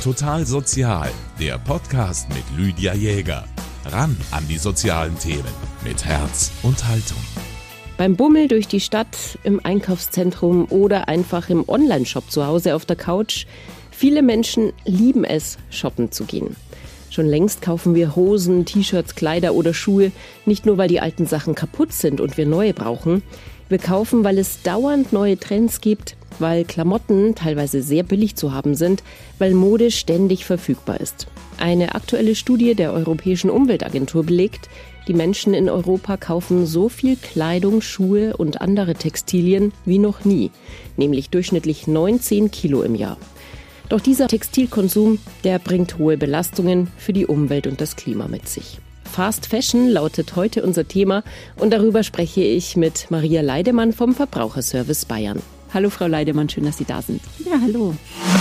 Total Sozial, der Podcast mit Lydia Jäger. Ran an die sozialen Themen mit Herz und Haltung. Beim Bummel durch die Stadt, im Einkaufszentrum oder einfach im Onlineshop zu Hause auf der Couch. Viele Menschen lieben es, shoppen zu gehen. Schon längst kaufen wir Hosen, T-Shirts, Kleider oder Schuhe, nicht nur weil die alten Sachen kaputt sind und wir neue brauchen. Wir kaufen, weil es dauernd neue Trends gibt, weil Klamotten teilweise sehr billig zu haben sind, weil Mode ständig verfügbar ist. Eine aktuelle Studie der Europäischen Umweltagentur belegt, die Menschen in Europa kaufen so viel Kleidung, Schuhe und andere Textilien wie noch nie, nämlich durchschnittlich 19 Kilo im Jahr. Doch dieser Textilkonsum, der bringt hohe Belastungen für die Umwelt und das Klima mit sich. Fast Fashion lautet heute unser Thema und darüber spreche ich mit Maria Leidemann vom Verbraucherservice Bayern. Hallo Frau Leidemann, schön, dass Sie da sind. Ja, hallo.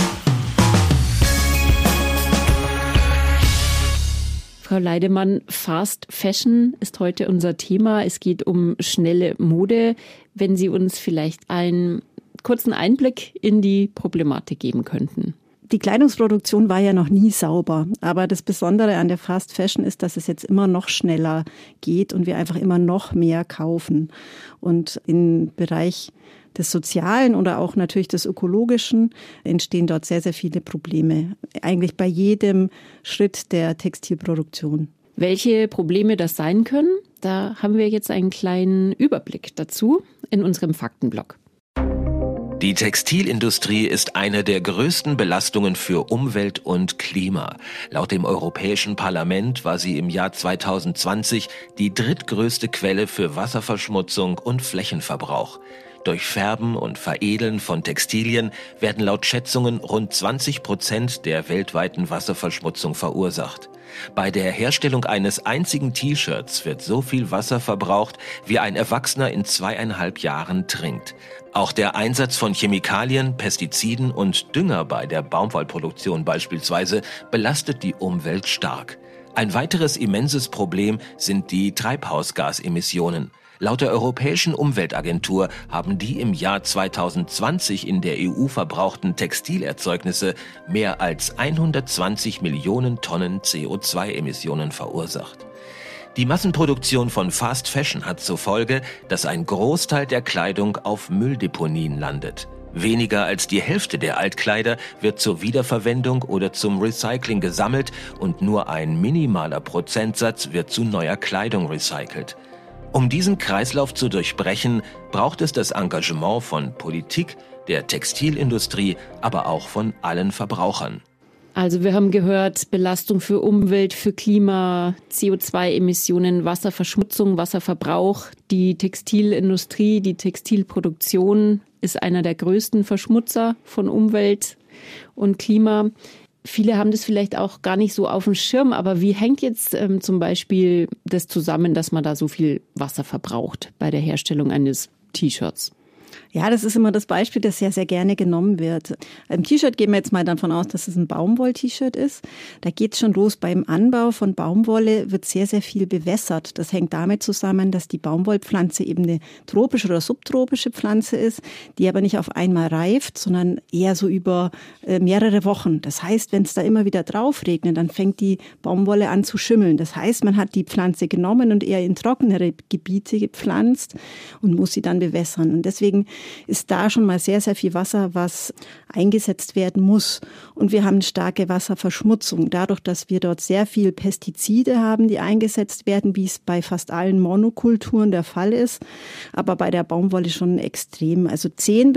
Frau Leidemann, Fast Fashion ist heute unser Thema. Es geht um schnelle Mode. Wenn Sie uns vielleicht einen kurzen Einblick in die Problematik geben könnten. Die Kleidungsproduktion war ja noch nie sauber, aber das Besondere an der Fast Fashion ist, dass es jetzt immer noch schneller geht und wir einfach immer noch mehr kaufen. Und im Bereich des Sozialen oder auch natürlich des Ökologischen entstehen dort sehr, sehr viele Probleme. Eigentlich bei jedem Schritt der Textilproduktion. Welche Probleme das sein können, da haben wir jetzt einen kleinen Überblick dazu in unserem Faktenblock. Die Textilindustrie ist eine der größten Belastungen für Umwelt und Klima. Laut dem Europäischen Parlament war sie im Jahr 2020 die drittgrößte Quelle für Wasserverschmutzung und Flächenverbrauch. Durch Färben und Veredeln von Textilien werden laut Schätzungen rund 20% der weltweiten Wasserverschmutzung verursacht. Bei der Herstellung eines einzigen T-Shirts wird so viel Wasser verbraucht, wie ein Erwachsener in 2,5 Jahren trinkt. Auch der Einsatz von Chemikalien, Pestiziden und Dünger bei der Baumwollproduktion beispielsweise belastet die Umwelt stark. Ein weiteres immenses Problem sind die Treibhausgasemissionen. Laut der Europäischen Umweltagentur haben die im Jahr 2020 in der EU verbrauchten Textilerzeugnisse mehr als 120 Millionen Tonnen CO2-Emissionen verursacht. Die Massenproduktion von Fast Fashion hat zur Folge, dass ein Großteil der Kleidung auf Mülldeponien landet. Weniger als die Hälfte der Altkleider wird zur Wiederverwendung oder zum Recycling gesammelt und nur ein minimaler Prozentsatz wird zu neuer Kleidung recycelt. Um diesen Kreislauf zu durchbrechen, braucht es das Engagement von Politik, der Textilindustrie, aber auch von allen Verbrauchern. Also wir haben gehört, Belastung für Umwelt, für Klima, CO2-Emissionen, Wasserverschmutzung, Wasserverbrauch. Die Textilindustrie, die Textilproduktion ist einer der größten Verschmutzer von Umwelt und Klima. Viele haben das vielleicht auch gar nicht so auf dem Schirm, aber wie hängt jetzt zum Beispiel das zusammen, dass man da so viel Wasser verbraucht bei der Herstellung eines T-Shirts? Ja, das ist immer das Beispiel, das sehr, sehr gerne genommen wird. Im T-Shirt gehen wir jetzt mal davon aus, dass es ein Baumwoll-T-Shirt ist. Da geht es schon los. Beim Anbau von Baumwolle wird sehr, sehr viel bewässert. Das hängt damit zusammen, dass die Baumwollpflanze eben eine tropische oder subtropische Pflanze ist, die aber nicht auf einmal reift, sondern eher so über mehrere Wochen. Das heißt, wenn es da immer wieder drauf regnet, dann fängt die Baumwolle an zu schimmeln. Das heißt, man hat die Pflanze genommen und eher in trockenere Gebiete gepflanzt und muss sie dann bewässern. Und deswegen ist da schon mal sehr, sehr viel Wasser, was eingesetzt werden muss. Und wir haben starke Wasserverschmutzung. Dadurch, dass wir dort sehr viel Pestizide haben, die eingesetzt werden, wie es bei fast allen Monokulturen der Fall ist. Aber bei der Baumwolle schon extrem. Also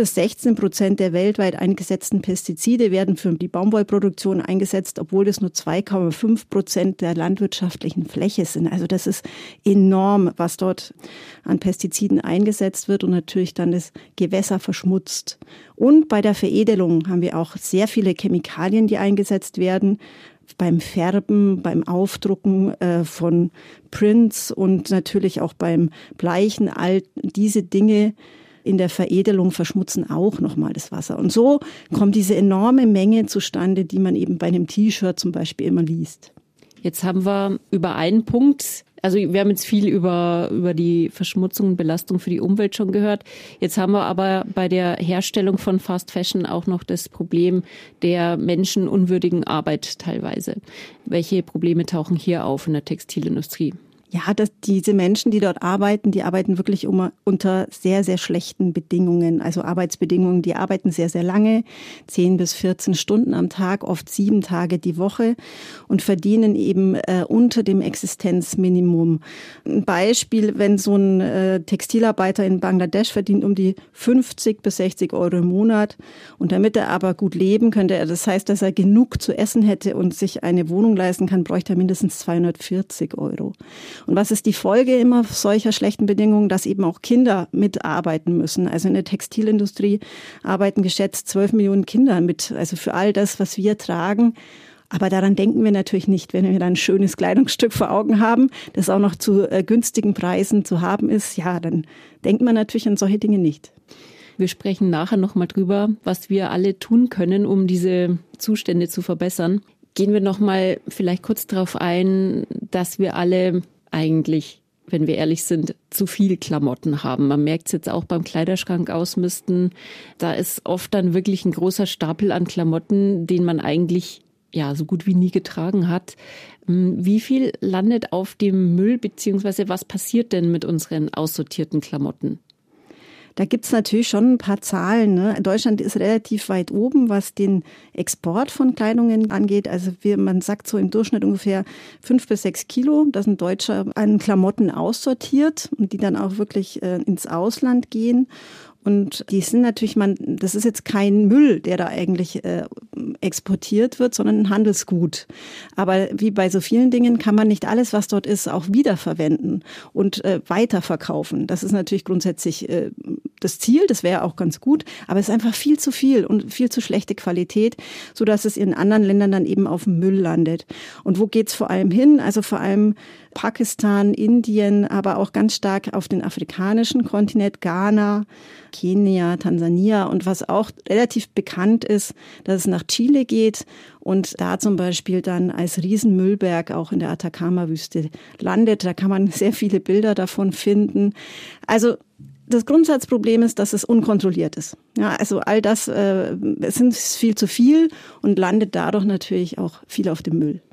10-16% der weltweit eingesetzten Pestizide werden für die Baumwollproduktion eingesetzt, obwohl das nur 2,5% der landwirtschaftlichen Fläche sind. Also das ist enorm, was dort an Pestiziden eingesetzt wird und natürlich dann das Gewässer verschmutzt. Und bei der Veredelung haben wir auch sehr viele Chemikalien, die eingesetzt werden. Beim Färben, beim Aufdrucken von Prints und natürlich auch beim Bleichen. All diese Dinge in der Veredelung verschmutzen auch nochmal das Wasser. Und so kommt diese enorme Menge zustande, die man eben bei einem T-Shirt zum Beispiel immer liest. Jetzt haben wir über einen Punkt Also wir haben jetzt viel über die Verschmutzung und Belastung für die Umwelt schon gehört. Jetzt haben wir aber bei der Herstellung von Fast Fashion auch noch das Problem der menschenunwürdigen Arbeit teilweise. Welche Probleme tauchen hier auf in der Textilindustrie? Ja, diese Menschen, die dort arbeiten, die arbeiten wirklich unter sehr, sehr schlechten Bedingungen. Also Arbeitsbedingungen, die arbeiten sehr, sehr lange, 10 bis 14 Stunden am Tag, oft 7 Tage die Woche und verdienen eben unter dem Existenzminimum. Ein Beispiel, wenn so ein Textilarbeiter in Bangladesch verdient um die 50 bis 60 Euro im Monat und damit er aber gut leben könnte, das heißt, dass er genug zu essen hätte und sich eine Wohnung leisten kann, bräuchte er mindestens 240 Euro. Und was ist die Folge immer solcher schlechten Bedingungen? Dass eben auch Kinder mitarbeiten müssen. Also in der Textilindustrie arbeiten geschätzt 12 Millionen Kinder mit, also für all das, was wir tragen. Aber daran denken wir natürlich nicht, wenn wir dann ein schönes Kleidungsstück vor Augen haben, das auch noch zu günstigen Preisen zu haben ist. Ja, dann denkt man natürlich an solche Dinge nicht. Wir sprechen nachher nochmal drüber, was wir alle tun können, um diese Zustände zu verbessern. Gehen wir nochmal vielleicht kurz darauf ein, dass wir alle eigentlich, wenn wir ehrlich sind, zu viel Klamotten haben. Man merkt es jetzt auch beim Kleiderschrank ausmisten. Da ist oft dann wirklich ein großer Stapel an Klamotten, den man eigentlich ja so gut wie nie getragen hat. Wie viel landet auf dem Müll, beziehungsweise was passiert denn mit unseren aussortierten Klamotten? Da gibt's natürlich schon ein paar Zahlen, ne? Deutschland ist relativ weit oben, was den Export von Kleidungen angeht. Also man sagt so im Durchschnitt ungefähr 5 bis 6 Kilo, das ein Deutscher an Klamotten aussortiert und die dann auch wirklich ins Ausland gehen. Und die sind natürlich, das ist jetzt kein Müll, der da eigentlich exportiert wird, sondern ein Handelsgut. Aber wie bei so vielen Dingen kann man nicht alles, was dort ist, auch wiederverwenden und weiterverkaufen. Das ist natürlich grundsätzlich das Ziel, das wäre auch ganz gut, aber es ist einfach viel zu viel und viel zu schlechte Qualität, sodass es in anderen Ländern dann eben auf dem Müll landet. Und wo geht's vor allem hin? Also vor allem Pakistan, Indien, aber auch ganz stark auf den afrikanischen Kontinent, Ghana, Kenia, Tansania und was auch relativ bekannt ist, dass es nach Chile geht und da zum Beispiel dann als Riesenmüllberg auch in der Atacama-Wüste landet. Da kann man sehr viele Bilder davon finden. Also das Grundsatzproblem ist, dass es unkontrolliert ist. Ja, also all das, es ist viel zu viel und landet dadurch natürlich auch viel auf dem Müll.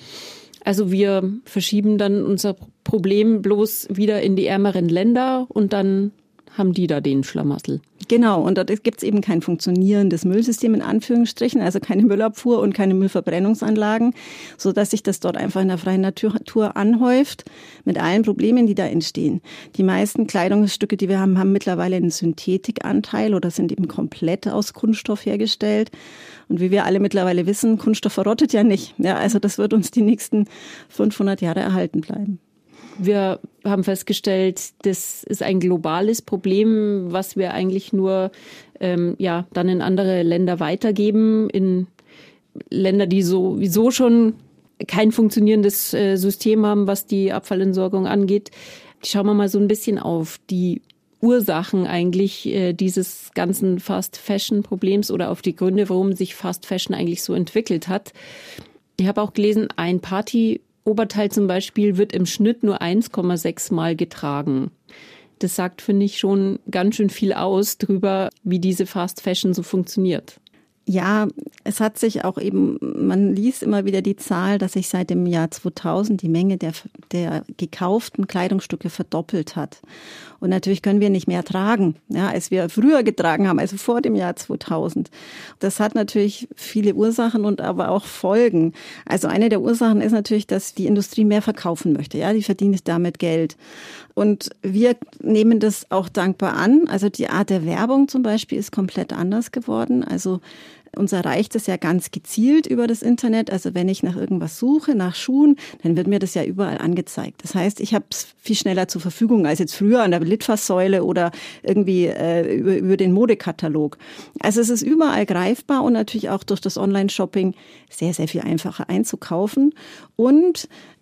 Also wir verschieben dann unser Problem bloß wieder in die ärmeren Länder und dann haben die da den Schlamassel. Genau, und dort gibt es eben kein funktionierendes Müllsystem in Anführungsstrichen, also keine Müllabfuhr und keine Müllverbrennungsanlagen, sodass sich das dort einfach in der freien Natur anhäuft mit allen Problemen, die da entstehen. Die meisten Kleidungsstücke, die wir haben, haben mittlerweile einen Synthetikanteil oder sind eben komplett aus Kunststoff hergestellt. Und wie wir alle mittlerweile wissen, Kunststoff verrottet ja nicht. Ja, also das wird uns die nächsten 500 Jahre erhalten bleiben. Wir haben festgestellt, das ist ein globales Problem, was wir eigentlich nur dann in andere Länder weitergeben, in Länder, die sowieso schon kein funktionierendes System haben, was die Abfallentsorgung angeht. Schauen wir mal so ein bisschen auf die Ursachen eigentlich dieses ganzen Fast-Fashion-Problems oder auf die Gründe, warum sich Fast-Fashion eigentlich so entwickelt hat. Ich habe auch gelesen, ein Party-Oberteil zum Beispiel wird im Schnitt nur 1,6 Mal getragen. Das sagt, finde ich, schon ganz schön viel aus drüber, wie diese Fast-Fashion so funktioniert. Ja, es hat sich auch eben, man liest immer wieder die Zahl, dass sich seit dem Jahr 2000 die Menge der gekauften Kleidungsstücke verdoppelt hat. Und natürlich können wir nicht mehr tragen, ja, als wir früher getragen haben, also vor dem Jahr 2000. Das hat natürlich viele Ursachen und aber auch Folgen. Also eine der Ursachen ist natürlich, dass die Industrie mehr verkaufen möchte. Ja, die verdient damit Geld. Und wir nehmen das auch dankbar an. Also die Art der Werbung zum Beispiel ist komplett anders geworden. Also uns erreicht es ja ganz gezielt über das Internet. Also wenn ich nach irgendwas suche, nach Schuhen, dann wird mir das ja überall angezeigt. Das heißt, ich habe es viel schneller zur Verfügung als jetzt früher an der Litfaßsäule oder irgendwie über den Modekatalog. Also es ist überall greifbar und natürlich auch durch das Online-Shopping sehr, sehr viel einfacher einzukaufen. Und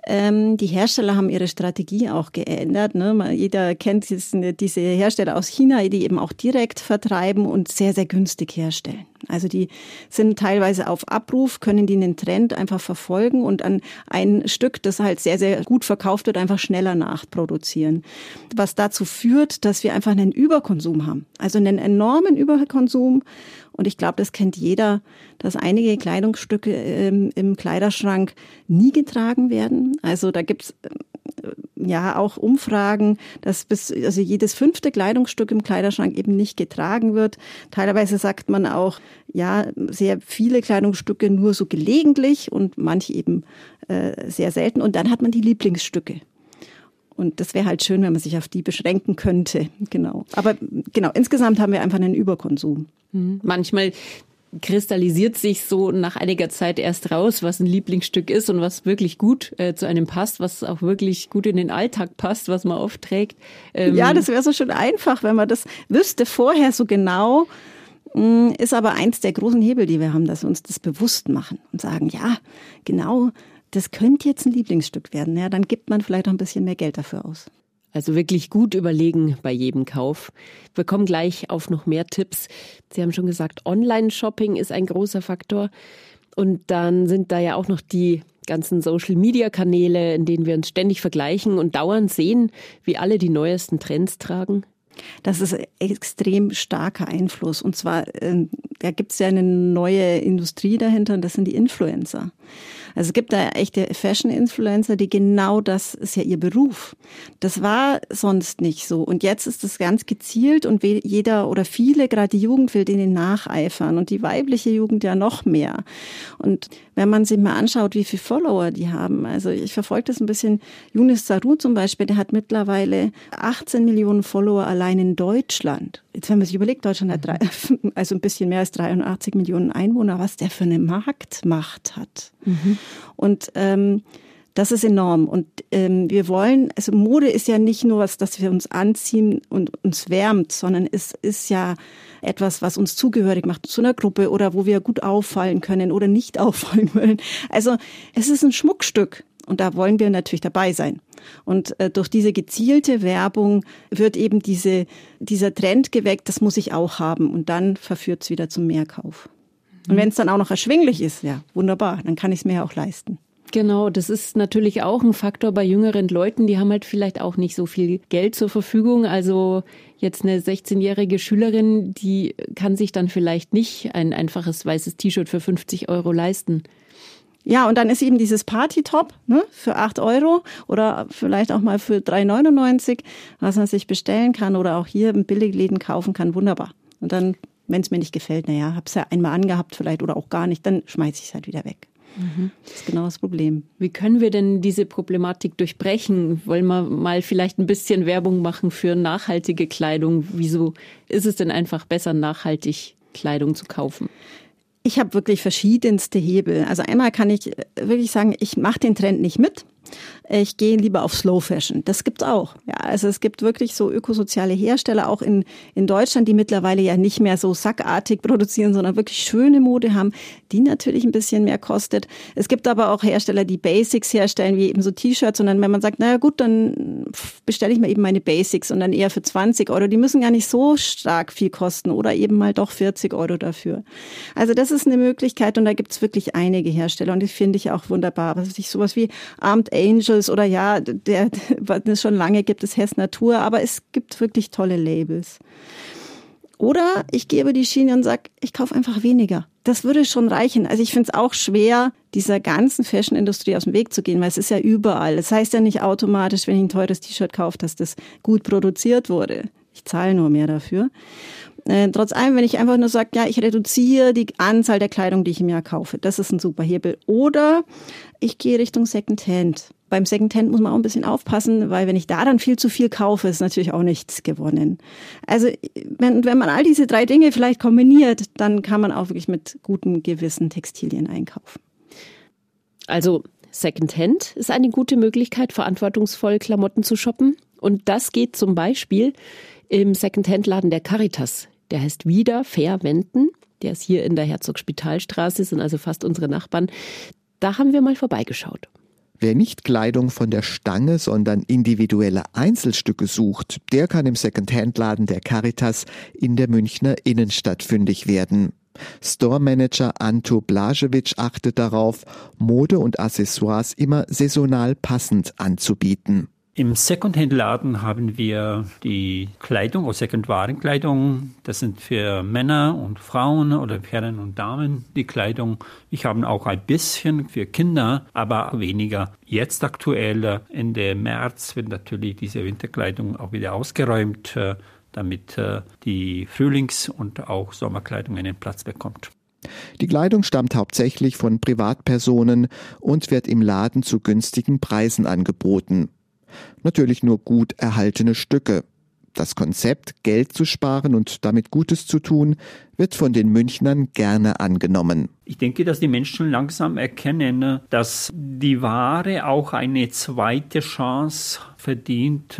Die Hersteller haben ihre Strategie auch geändert. Ne? Jeder kennt diese Hersteller aus China, die eben auch direkt vertreiben und sehr, sehr günstig herstellen. Also die sind teilweise auf Abruf, können die einen Trend einfach verfolgen und an ein Stück, das halt sehr, sehr gut verkauft wird, einfach schneller nachproduzieren. Was dazu führt, dass wir einfach einen Überkonsum haben. Also einen enormen Überkonsum. Und ich glaube, das kennt jeder, dass einige Kleidungsstücke im Kleiderschrank nie getragen werden. Also da gibt's ja auch Umfragen, dass jedes 5. Kleidungsstück im Kleiderschrank eben nicht getragen wird. Teilweise sagt man auch, ja, sehr viele Kleidungsstücke nur so gelegentlich und manche eben sehr selten. Und dann hat man die Lieblingsstücke. Und das wäre halt schön, wenn man sich auf die beschränken könnte. Genau. Aber genau, insgesamt haben wir einfach einen Überkonsum. Manchmal kristallisiert sich so nach einiger Zeit erst raus, was ein Lieblingsstück ist und was wirklich gut zu einem passt, was auch wirklich gut in den Alltag passt, was man oft trägt. Ja, das wäre so schön einfach, wenn man das wüsste vorher so genau. Ist aber eins der großen Hebel, die wir haben, dass wir uns das bewusst machen und sagen, ja, genau, das könnte jetzt ein Lieblingsstück werden. Ja, dann gibt man vielleicht auch ein bisschen mehr Geld dafür aus. Also wirklich gut überlegen bei jedem Kauf. Wir kommen gleich auf noch mehr Tipps. Sie haben schon gesagt, Online-Shopping ist ein großer Faktor. Und dann sind da ja auch noch die ganzen Social-Media-Kanäle, in denen wir uns ständig vergleichen und dauernd sehen, wie alle die neuesten Trends tragen. Das ist ein extrem starker Einfluss. Und zwar, da gibt es ja eine neue Industrie dahinter und das sind die Influencer. Also es gibt da echte Fashion-Influencer, die genau das ist ja ihr Beruf. Das war sonst nicht so. Und jetzt ist das ganz gezielt und jeder oder viele, gerade die Jugend, will denen nacheifern und die weibliche Jugend ja noch mehr. Und wenn man sich mal anschaut, wie viele Follower die haben, also ich verfolge das ein bisschen, Younes Zarour zum Beispiel, der hat mittlerweile 18 Millionen Follower allein in Deutschland. Jetzt, wenn man sich überlegt, Deutschland hat also ein bisschen mehr als 83 Millionen Einwohner, was der für eine Marktmacht hat. Und das ist enorm. Und wir wollen, also Mode ist ja nicht nur was, das wir uns anziehen und uns wärmt, sondern es ist ja etwas, was uns zugehörig macht zu einer Gruppe oder wo wir gut auffallen können oder nicht auffallen wollen. Also es ist ein Schmuckstück. Und da wollen wir natürlich dabei sein. Und durch diese gezielte Werbung wird eben dieser Trend geweckt, das muss ich auch haben. Und dann verführt es wieder zum Mehrkauf. Und wenn es dann auch noch erschwinglich ist, ja, wunderbar, dann kann ich es mir auch leisten. Genau, das ist natürlich auch ein Faktor bei jüngeren Leuten, die haben halt vielleicht auch nicht so viel Geld zur Verfügung. Also jetzt eine 16-jährige Schülerin, die kann sich dann vielleicht nicht ein einfaches weißes T-Shirt für 50 € leisten. Ja, und dann ist eben dieses Party-Top, ne, für 8 € oder vielleicht auch mal für 3,99 €, was man sich bestellen kann oder auch hier in Billigläden kaufen kann, wunderbar. Und dann, wenn es mir nicht gefällt, naja, hab's ja einmal angehabt vielleicht oder auch gar nicht, dann schmeiße ich es halt wieder weg. Das ist genau das Problem. Wie können wir denn diese Problematik durchbrechen? Wollen wir mal vielleicht ein bisschen Werbung machen für nachhaltige Kleidung? Wieso ist es denn einfach besser, nachhaltig Kleidung zu kaufen? Ich habe wirklich verschiedenste Hebel. Also einmal kann ich wirklich sagen, ich mache den Trend nicht mit. Ich gehe lieber auf Slow Fashion. Das gibt's auch. Ja, also es gibt wirklich so ökosoziale Hersteller auch in Deutschland, die mittlerweile ja nicht mehr so sackartig produzieren, sondern wirklich schöne Mode haben, die natürlich ein bisschen mehr kostet. Es gibt aber auch Hersteller, die Basics herstellen, wie eben so T-Shirts. Und dann, wenn man sagt, naja gut, dann bestelle ich mal eben meine Basics und dann eher für 20 €. Die müssen gar nicht so stark viel kosten oder eben mal doch 40 € dafür. Also das ist eine Möglichkeit und da gibt's wirklich einige Hersteller und die finde ich auch wunderbar. Was weiß ich, sowas wie Armed Angels oder ja, was es schon lange gibt, ist Hess Natur, aber es gibt wirklich tolle Labels. Oder ich gehe über die Schiene und sage, ich kaufe einfach weniger. Das würde schon reichen. Also ich finde es auch schwer, dieser ganzen Fashion-Industrie aus dem Weg zu gehen, weil es ist ja überall. Das heißt ja nicht automatisch, wenn ich ein teures T-Shirt kaufe, dass das gut produziert wurde. Ich zahle nur mehr dafür. Trotz allem, wenn ich einfach nur sage, ja, ich reduziere die Anzahl der Kleidung, die ich im Jahr kaufe, das ist ein super Hebel. Oder ich gehe Richtung Secondhand. Beim Secondhand muss man auch ein bisschen aufpassen, weil wenn ich da dann viel zu viel kaufe, ist natürlich auch nichts gewonnen. Also wenn man all diese 3 Dinge vielleicht kombiniert, dann kann man auch wirklich mit gutem Gewissen Textilien einkaufen. Also Secondhand ist eine gute Möglichkeit, verantwortungsvoll Klamotten zu shoppen. Und das geht zum Beispiel im Secondhand-Laden der Caritas. Der heißt Wieder Fair Wenden. Der ist hier in der Herzog-Spital-Straße, sind also fast unsere Nachbarn. Da haben wir mal vorbeigeschaut. Wer nicht Kleidung von der Stange, sondern individuelle Einzelstücke sucht, der kann im Secondhand-Laden der Caritas in der Münchner Innenstadt fündig werden. Store-Manager Anto Blažević achtet darauf, Mode und Accessoires immer saisonal passend anzubieten. Im Secondhand-Laden haben wir die Kleidung, oder Second-Waren-Kleidung. Das sind für Männer und Frauen oder Herren und Damen die Kleidung. Ich habe auch ein bisschen für Kinder, aber weniger. Jetzt aktuell, Ende März, wird natürlich diese Winterkleidung auch wieder ausgeräumt, damit die Frühlings- und auch Sommerkleidung einen Platz bekommt. Die Kleidung stammt hauptsächlich von Privatpersonen und wird im Laden zu günstigen Preisen angeboten. Natürlich nur gut erhaltene Stücke. Das Konzept, Geld zu sparen und damit Gutes zu tun, wird von den Münchnern gerne angenommen. Ich denke, dass die Menschen langsam erkennen, dass die Ware auch eine zweite Chance verdient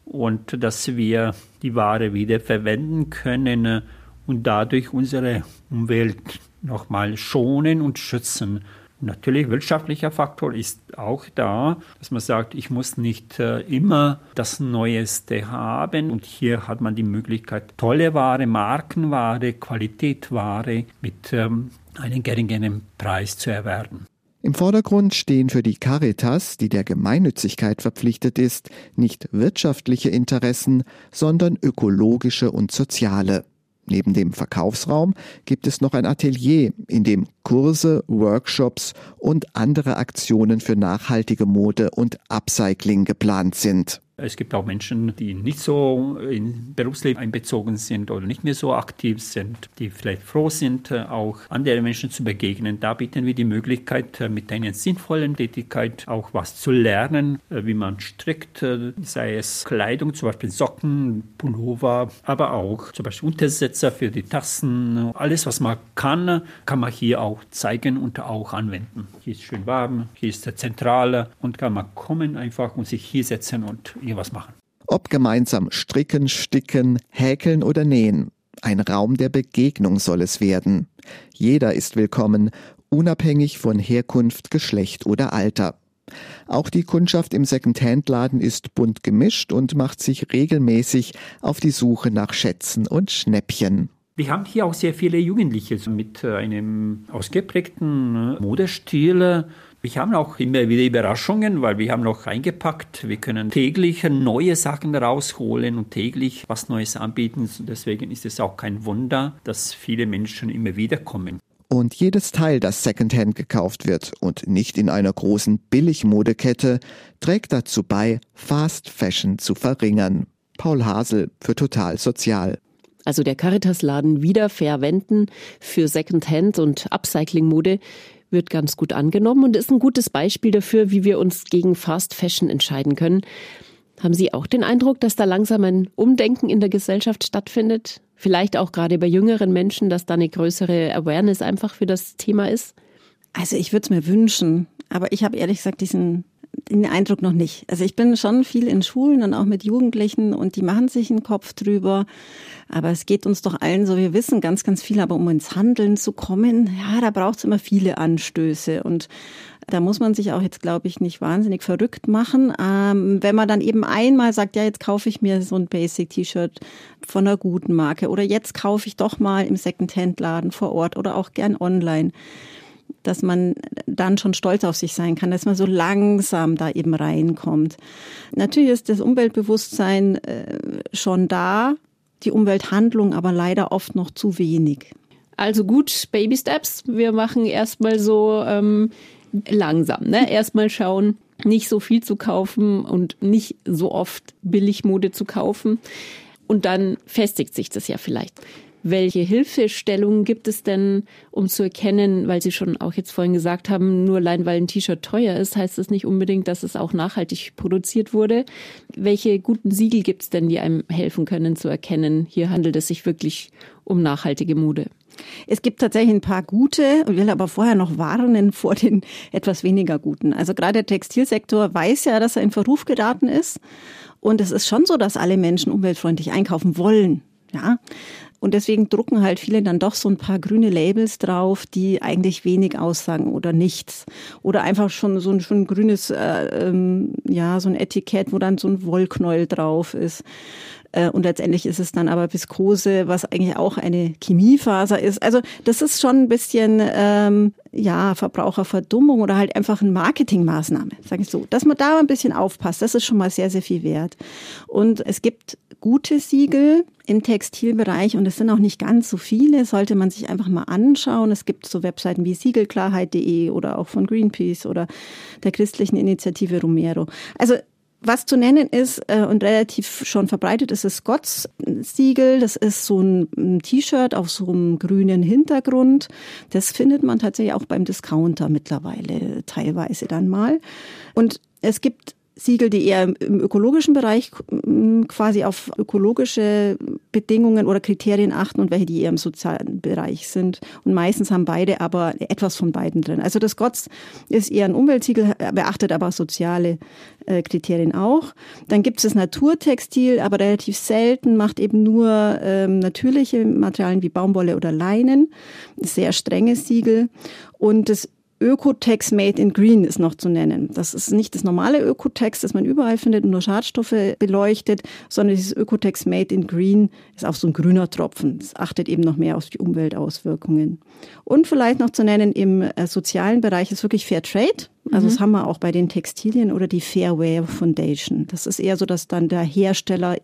und dass wir die Ware wieder verwenden können und dadurch unsere Umwelt nochmal schonen und schützen. Natürlich, wirtschaftlicher Faktor ist auch da, dass man sagt, ich muss nicht immer das Neueste haben. Und hier hat man die Möglichkeit, tolle Ware, Markenware, Qualitätsware mit einem geringeren Preis zu erwerben. Im Vordergrund stehen für die Caritas, die der Gemeinnützigkeit verpflichtet ist, nicht wirtschaftliche Interessen, sondern ökologische und soziale. Neben dem Verkaufsraum gibt es noch ein Atelier, in dem Kurse, Workshops und andere Aktionen für nachhaltige Mode und Upcycling geplant sind. Es gibt auch Menschen, die nicht so im Berufsleben einbezogen sind oder nicht mehr so aktiv sind, die vielleicht froh sind, auch anderen Menschen zu begegnen. Da bieten wir die Möglichkeit, mit einer sinnvollen Tätigkeit auch was zu lernen, wie man strickt, sei es Kleidung, zum Beispiel Socken, Pullover, aber auch zum Beispiel Untersetzer für die Tassen. Alles, was man kann man hier auch zeigen und auch anwenden. Hier ist schön warm, hier ist der Zentrale und kann man kommen einfach und sich hier setzen und was machen. Ob gemeinsam stricken, sticken, häkeln oder nähen. Ein Raum der Begegnung soll es werden. Jeder ist willkommen, unabhängig von Herkunft, Geschlecht oder Alter. Auch die Kundschaft im Secondhand-Laden ist bunt gemischt und macht sich regelmäßig auf die Suche nach Schätzen und Schnäppchen. Wir haben hier auch sehr viele Jugendliche mit einem ausgeprägten Modestil. Wir haben auch immer wieder Überraschungen, weil wir haben noch eingepackt. Wir können täglich neue Sachen rausholen und täglich was Neues anbieten. Deswegen ist es auch kein Wunder, dass viele Menschen immer wieder kommen. Und jedes Teil, das Secondhand gekauft wird und nicht in einer großen Billigmodekette, trägt dazu bei, Fast Fashion zu verringern. Paul Hasel für Total Sozial. Also der Caritas-Laden wiederverwenden für Secondhand und Upcycling-Mode wird ganz gut angenommen und ist ein gutes Beispiel dafür, wie wir uns gegen Fast Fashion entscheiden können. Haben Sie auch den Eindruck, dass da langsam ein Umdenken in der Gesellschaft stattfindet? Vielleicht auch gerade bei jüngeren Menschen, dass da eine größere Awareness einfach für das Thema ist? Also ich würde es mir wünschen, aber ich habe ehrlich gesagt den Eindruck noch nicht. Also ich bin schon viel in Schulen und auch mit Jugendlichen und die machen sich einen Kopf drüber. Aber es geht uns doch allen so, wir wissen ganz, ganz viel, aber um ins Handeln zu kommen, ja, da braucht es immer viele Anstöße und da muss man sich auch jetzt, glaube ich, nicht wahnsinnig verrückt machen. Wenn man dann eben einmal sagt, ja, jetzt kaufe ich mir so ein Basic-T-Shirt von einer guten Marke oder jetzt kaufe ich doch mal im Secondhand-Laden vor Ort oder auch gern online, dass man dann schon stolz auf sich sein kann, dass man so langsam da eben reinkommt. Natürlich ist das Umweltbewusstsein schon da, die Umwelthandlung aber leider oft noch zu wenig. Also gut, Baby Steps. Wir machen erstmal so langsam, ne? Erstmal schauen, nicht so viel zu kaufen und nicht so oft Billigmode zu kaufen. Und dann festigt sich das ja vielleicht. Welche Hilfestellungen gibt es denn, um zu erkennen, weil Sie schon auch jetzt vorhin gesagt haben, nur allein weil ein T-Shirt teuer ist, heißt das nicht unbedingt, dass es auch nachhaltig produziert wurde. Welche guten Siegel gibt es denn, die einem helfen können zu erkennen, hier handelt es sich wirklich um nachhaltige Mode? Es gibt tatsächlich ein paar gute, ich will aber vorher noch warnen vor den etwas weniger guten. Also gerade der Textilsektor weiß ja, dass er in Verruf geraten ist. Und es ist schon so, dass alle Menschen umweltfreundlich einkaufen wollen. Ja. Und deswegen drucken halt viele dann doch so ein paar grüne Labels drauf, die eigentlich wenig aussagen oder nichts. Oder einfach schon so ein grünes, so ein Etikett, wo dann so ein Wollknäuel drauf ist. Und letztendlich ist es dann aber Viskose, was eigentlich auch eine Chemiefaser ist. Also das ist schon ein bisschen Verbraucherverdummung oder halt einfach eine Marketingmaßnahme, sage ich so. Dass man da ein bisschen aufpasst, das ist schon mal sehr, sehr viel wert. Und es gibt gute Siegel im Textilbereich und es sind auch nicht ganz so viele, sollte man sich einfach mal anschauen. Es gibt so Webseiten wie siegelklarheit.de oder auch von Greenpeace oder der christlichen Initiative Romero. Also was zu nennen ist und relativ schon verbreitet ist das Scotts-Siegel. Das ist so ein T-Shirt auf so einem grünen Hintergrund. Das findet man tatsächlich auch beim Discounter mittlerweile teilweise dann mal. Und es gibt Siegel, die eher im ökologischen Bereich quasi auf ökologische Bedingungen oder Kriterien achten und welche, die eher im sozialen Bereich sind. Und meistens haben beide aber etwas von beiden drin. Also das Scotts ist eher ein Umweltsiegel, beachtet aber soziale Kriterien auch. Dann gibt es das Naturtextil, aber relativ selten, macht eben nur natürliche Materialien wie Baumwolle oder Leinen. Sehr strenges Siegel. Und das Ökotex Made in Green ist noch zu nennen. Das ist nicht das normale Ökotex, das man überall findet und nur Schadstoffe beleuchtet, sondern dieses Ökotex Made in Green ist auch so ein grüner Tropfen. Das achtet eben noch mehr auf die Umweltauswirkungen. Und vielleicht noch zu nennen, im sozialen Bereich ist wirklich Fair Trade. Also das haben wir auch bei den Textilien oder die Fair Wear Foundation. Das ist eher so, dass dann der Hersteller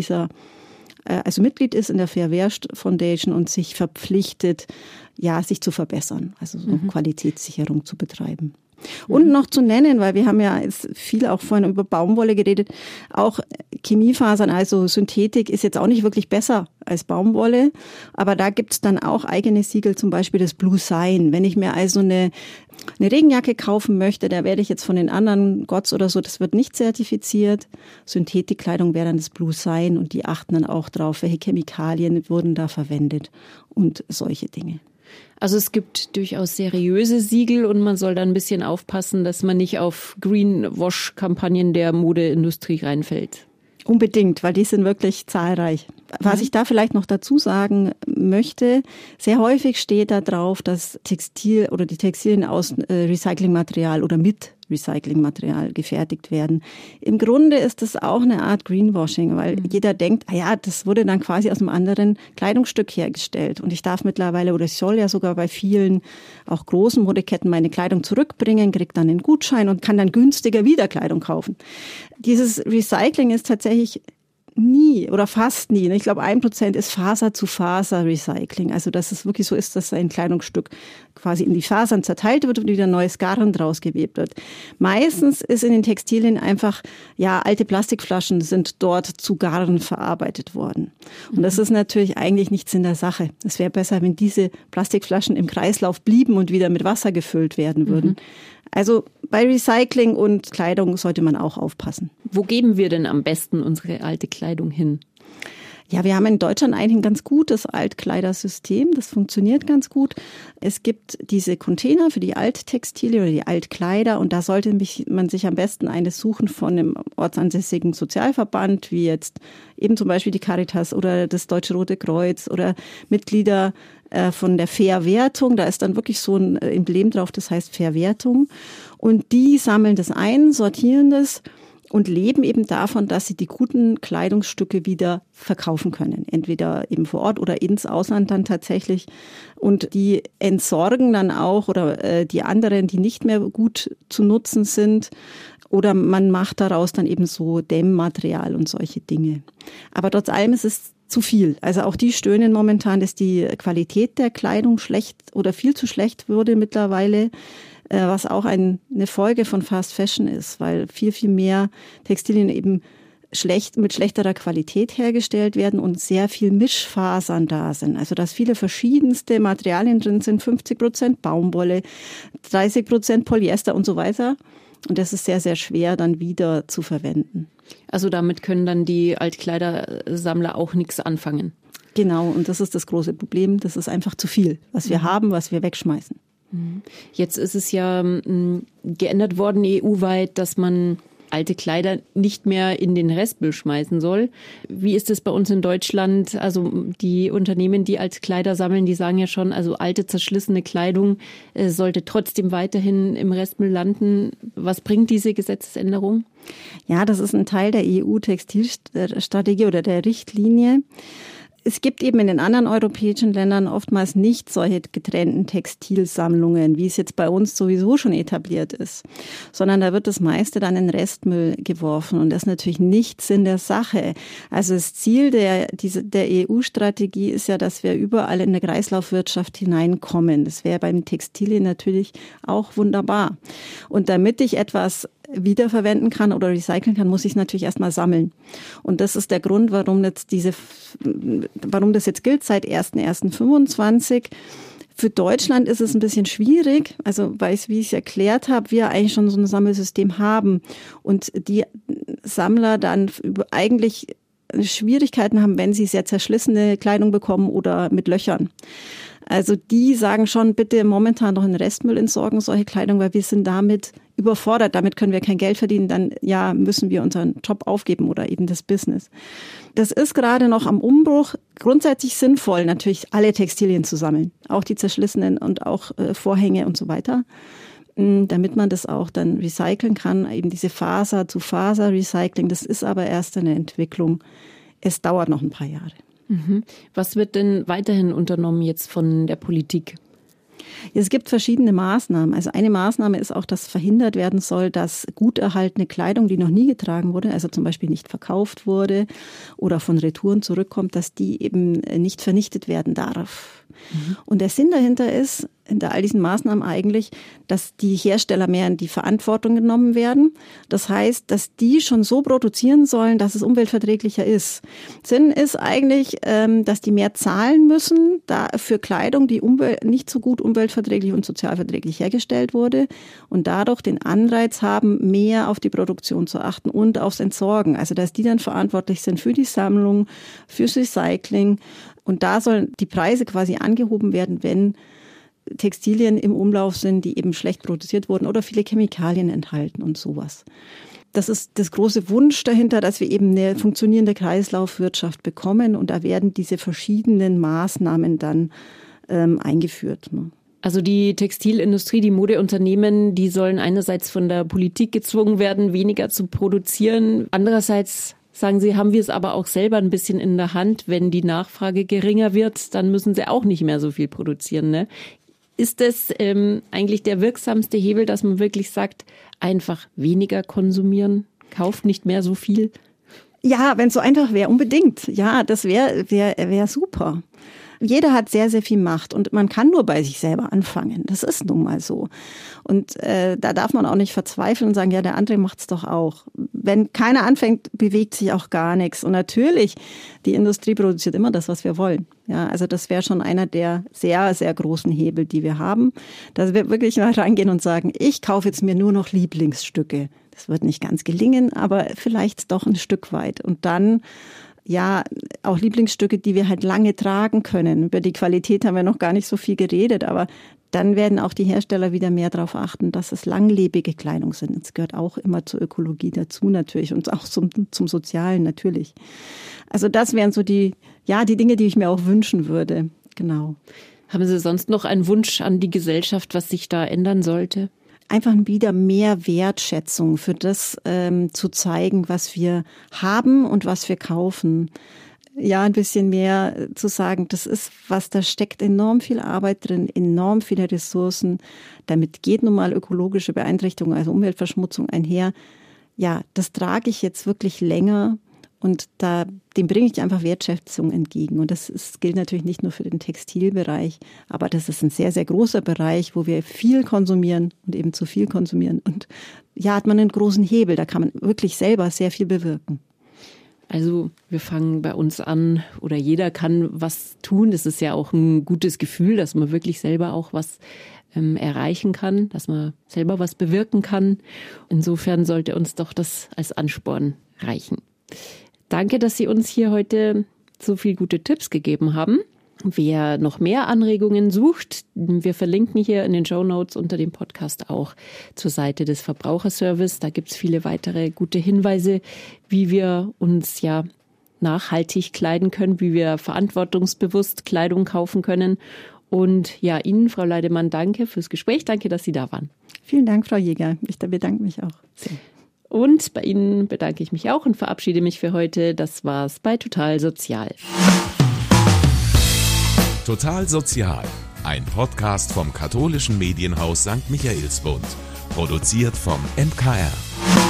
also Mitglied ist in der Fair Wear Foundation und sich verpflichtet, sich zu verbessern, also so Qualitätssicherung zu betreiben. Und noch zu nennen, weil wir haben ja jetzt viel auch vorhin über Baumwolle geredet, auch Chemiefasern, also Synthetik ist jetzt auch nicht wirklich besser als Baumwolle, aber da gibt's dann auch eigene Siegel, zum Beispiel das Blue Sign. Wenn ich mir also eine Regenjacke kaufen möchte, da werde ich jetzt von den anderen Gotts oder so, das wird nicht zertifiziert. Synthetikkleidung wäre dann das Blue Sign und die achten dann auch drauf, welche Chemikalien wurden da verwendet und solche Dinge. Also es gibt durchaus seriöse Siegel und man soll dann ein bisschen aufpassen, dass man nicht auf Greenwash-Kampagnen der Modeindustrie reinfällt. Unbedingt, weil die sind wirklich zahlreich. Was ich da vielleicht noch dazu sagen möchte, sehr häufig steht da drauf, dass Textil oder die Textilien aus Recyclingmaterial oder mit Recyclingmaterial gefertigt werden. Im Grunde ist das auch eine Art Greenwashing, weil jeder denkt, das wurde dann quasi aus einem anderen Kleidungsstück hergestellt. Und ich darf mittlerweile oder ich soll ja sogar bei vielen auch großen Modeketten meine Kleidung zurückbringen, kriege dann einen Gutschein und kann dann günstiger wieder Kleidung kaufen. Dieses Recycling ist tatsächlich nie oder fast nie. Ich glaube, 1% ist Faser-zu-Faser-Recycling. Also, dass es wirklich so ist, dass ein Kleidungsstück quasi in die Fasern zerteilt wird und wieder neues Garn draus gewebt wird. Meistens ist in den Textilien einfach, alte Plastikflaschen sind dort zu Garn verarbeitet worden. Und das ist natürlich eigentlich nichts in der Sache. Es wäre besser, wenn diese Plastikflaschen im Kreislauf blieben und wieder mit Wasser gefüllt werden würden. Also bei Recycling und Kleidung sollte man auch aufpassen. Wo geben wir denn am besten unsere alte Kleidung hin? Ja, wir haben in Deutschland eigentlich ein ganz gutes Altkleidersystem. Das funktioniert ganz gut. Es gibt diese Container für die Alttextilien oder die Altkleider und da sollte man sich am besten eines suchen von einem ortsansässigen Sozialverband, wie jetzt eben zum Beispiel die Caritas oder das Deutsche Rote Kreuz oder Mitglieder von der Verwertung. Da ist dann wirklich so ein Emblem drauf, das heißt Verwertung. Und die sammeln das ein, sortieren das und leben eben davon, dass sie die guten Kleidungsstücke wieder verkaufen können. Entweder eben vor Ort oder ins Ausland dann tatsächlich. Und die entsorgen dann auch oder die anderen, die nicht mehr gut zu nutzen sind. Oder man macht daraus dann eben so Dämmmaterial und solche Dinge. Aber trotz allem ist es zu viel. Also auch die stöhnen momentan, dass die Qualität der Kleidung schlecht oder viel zu schlecht würde mittlerweile, was auch eine Folge von Fast Fashion ist, weil viel, viel mehr Textilien eben mit schlechterer Qualität hergestellt werden und sehr viel Mischfasern da sind. Also dass viele verschiedenste Materialien drin sind, 50% Baumwolle, 30% Polyester und so weiter. Und das ist sehr, sehr schwer dann wieder zu verwenden. Also damit können dann die Altkleidersammler auch nichts anfangen. Genau, und das ist das große Problem. Das ist einfach zu viel, was wir haben, was wir wegschmeißen. Jetzt ist es ja geändert worden EU-weit, dass man alte Kleider nicht mehr in den Restmüll schmeißen soll. Wie ist es bei uns in Deutschland? Also die Unternehmen, die alte Kleider sammeln, die sagen ja schon, also alte, zerschlissene Kleidung sollte trotzdem weiterhin im Restmüll landen. Was bringt diese Gesetzesänderung? Ja, das ist ein Teil der EU-Textilstrategie oder der Richtlinie. Es gibt eben in den anderen europäischen Ländern oftmals nicht solche getrennten Textilsammlungen, wie es jetzt bei uns sowieso schon etabliert ist, sondern da wird das meiste dann in Restmüll geworfen und das ist natürlich nicht Sinn der Sache. Also das Ziel der EU-Strategie ist ja, dass wir überall in eine Kreislaufwirtschaft hineinkommen. Das wäre beim Textilien natürlich auch wunderbar. Und damit ich etwas wiederverwenden kann oder recyceln kann, muss ich es natürlich erstmal sammeln. Und das ist der Grund, warum das jetzt gilt seit 1.1.25. Für Deutschland ist es ein bisschen schwierig, also weil wie ich es erklärt habe, wir eigentlich schon so ein Sammelsystem haben und die Sammler dann eigentlich Schwierigkeiten haben, wenn sie sehr zerschlissene Kleidung bekommen oder mit Löchern. Also die sagen schon, bitte momentan noch in Restmüll entsorgen, solche Kleidung, weil wir sind damit überfordert. Damit können wir kein Geld verdienen. Dann müssen wir unseren Job aufgeben oder eben das Business. Das ist gerade noch am Umbruch. Grundsätzlich sinnvoll, natürlich alle Textilien zu sammeln. Auch die zerschlissenen und auch Vorhänge und so weiter. Damit man das auch dann recyceln kann. Eben diese Faser-zu-Faser-Recycling. Das ist aber erst eine Entwicklung. Es dauert noch ein paar Jahre. Was wird denn weiterhin unternommen jetzt von der Politik? Es gibt verschiedene Maßnahmen. Also eine Maßnahme ist auch, dass verhindert werden soll, dass gut erhaltene Kleidung, die noch nie getragen wurde, also zum Beispiel nicht verkauft wurde oder von Retouren zurückkommt, dass die eben nicht vernichtet werden darf. Und der Sinn dahinter ist, hinter all diesen Maßnahmen eigentlich, dass die Hersteller mehr in die Verantwortung genommen werden. Das heißt, dass die schon so produzieren sollen, dass es umweltverträglicher ist. Sinn ist eigentlich, dass die mehr zahlen müssen für Kleidung, die nicht so gut umweltverträglich und sozialverträglich hergestellt wurde und dadurch den Anreiz haben, mehr auf die Produktion zu achten und aufs Entsorgen. Also dass die dann verantwortlich sind für die Sammlung, fürs Recycling. Und da sollen die Preise quasi angehoben werden, wenn Textilien im Umlauf sind, die eben schlecht produziert wurden oder viele Chemikalien enthalten und sowas. Das ist das große Wunsch dahinter, dass wir eben eine funktionierende Kreislaufwirtschaft bekommen und da werden diese verschiedenen Maßnahmen dann eingeführt. Also die Textilindustrie, die Modeunternehmen, die sollen einerseits von der Politik gezwungen werden, weniger zu produzieren. Andererseits sagen Sie, haben wir es aber auch selber ein bisschen in der Hand. Wenn die Nachfrage geringer wird, dann müssen sie auch nicht mehr so viel produzieren, ne? Ist das eigentlich der wirksamste Hebel, dass man wirklich sagt, einfach weniger konsumieren, kauft nicht mehr so viel? Ja, wenn es so einfach wäre, unbedingt. Ja, das wär super. Jeder hat sehr, sehr viel Macht und man kann nur bei sich selber anfangen. Das ist nun mal so. Und da darf man auch nicht verzweifeln und sagen, ja, der andere macht's doch auch. Wenn keiner anfängt, bewegt sich auch gar nichts. Und natürlich, die Industrie produziert immer das, was wir wollen. Ja, also das wäre schon einer der sehr, sehr großen Hebel, die wir haben. Dass wir wirklich mal reingehen und sagen, ich kaufe jetzt mir nur noch Lieblingsstücke. Das wird nicht ganz gelingen, aber vielleicht doch ein Stück weit. Und dann auch Lieblingsstücke, die wir halt lange tragen können. Über die Qualität haben wir noch gar nicht so viel geredet, aber dann werden auch die Hersteller wieder mehr darauf achten, dass es langlebige Kleidung sind. Das gehört auch immer zur Ökologie dazu natürlich und auch zum Sozialen natürlich. Also das wären so die Dinge, die ich mir auch wünschen würde. Genau. Haben Sie sonst noch einen Wunsch an die Gesellschaft, was sich da ändern sollte? Einfach wieder mehr Wertschätzung für das zu zeigen, was wir haben und was wir kaufen. Ja, ein bisschen mehr zu sagen, das ist was, da steckt enorm viel Arbeit drin, enorm viele Ressourcen. Damit geht nun mal ökologische Beeinträchtigung, also Umweltverschmutzung einher. Ja, das trage ich jetzt wirklich länger und dem bringe ich einfach Wertschätzung entgegen. Und das gilt natürlich nicht nur für den Textilbereich, aber das ist ein sehr, sehr großer Bereich, wo wir viel konsumieren und eben zu viel konsumieren. Und hat man einen großen Hebel, da kann man wirklich selber sehr viel bewirken. Also wir fangen bei uns an oder jeder kann was tun. Das ist ja auch ein gutes Gefühl, dass man wirklich selber auch was erreichen kann, dass man selber was bewirken kann. Insofern sollte uns doch das als Ansporn reichen. Danke, dass Sie uns hier heute so viele gute Tipps gegeben haben. Wer noch mehr Anregungen sucht, wir verlinken hier in den Shownotes unter dem Podcast auch zur Seite des Verbraucherservice. Da gibt es viele weitere gute Hinweise, wie wir uns ja nachhaltig kleiden können, wie wir verantwortungsbewusst Kleidung kaufen können. Und ja, Ihnen, Frau Leidemann, danke fürs Gespräch. Danke, dass Sie da waren. Vielen Dank, Frau Jäger. Ich bedanke mich auch sehr. Und bei Ihnen bedanke ich mich auch und verabschiede mich für heute. Das war's bei Total Sozial. Total Sozial, ein Podcast vom katholischen Medienhaus St. Michaelsbund, produziert vom MKR.